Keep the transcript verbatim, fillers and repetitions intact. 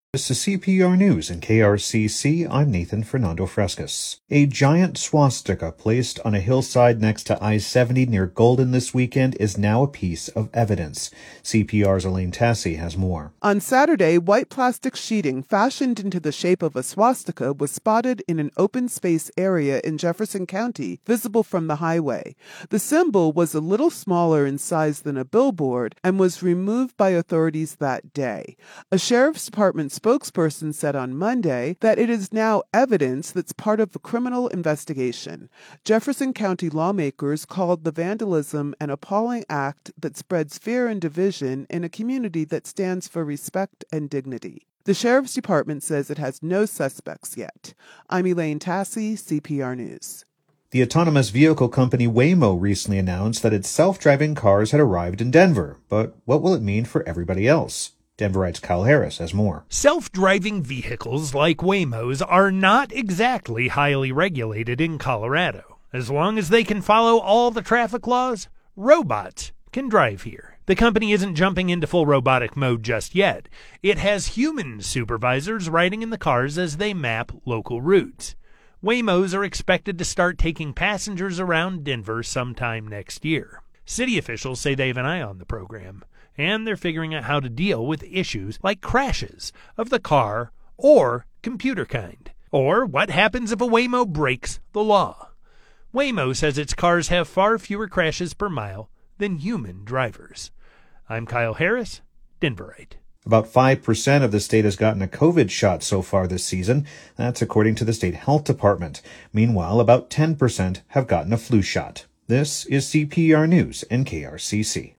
This is C P R News and K R C C. I'm Nathan Fernando Frescas. A giant swastika placed on a hillside next to I seventy near Golden this weekend is now a piece of evidence. C P R's Elaine Tassi has more. On Saturday, white plastic sheeting fashioned into the shape of a swastika was spotted in an open space area in Jefferson County, visible from the highway. The symbol was a little smaller in size than a billboard and was removed by authorities that day. A sheriff's department spokesperson said on Monday that it is now evidence that's part of a criminal investigation. Jefferson County lawmakers called the vandalism an appalling act that spreads fear and division in a community that stands for respect and dignity. The sheriff's department says it has no suspects yet. I'm Elaine Tassi, C P R News. The autonomous vehicle company Waymo recently announced that its self-driving cars had arrived in Denver. But what will it mean for everybody else? Denverite's Kyle Harris has more. Self-driving vehicles like Waymo's are not exactly highly regulated in Colorado. As long as they can follow all the traffic laws, robots can drive here. The company isn't jumping into full robotic mode just yet. It has human supervisors riding in the cars as they map local routes. Waymo's are expected to start taking passengers around Denver sometime next year. City officials say they have an eye on the program, and they're figuring out how to deal with issues like crashes of the car or computer kind. Or what happens if a Waymo breaks the law. Waymo says its cars have far fewer crashes per mile than human drivers. I'm Kyle Harris, Denverite. About five percent of the state has gotten a COVID shot so far this season. That's according to the state health department. Meanwhile, about ten percent have gotten a flu shot. This is C P R News and K R C C.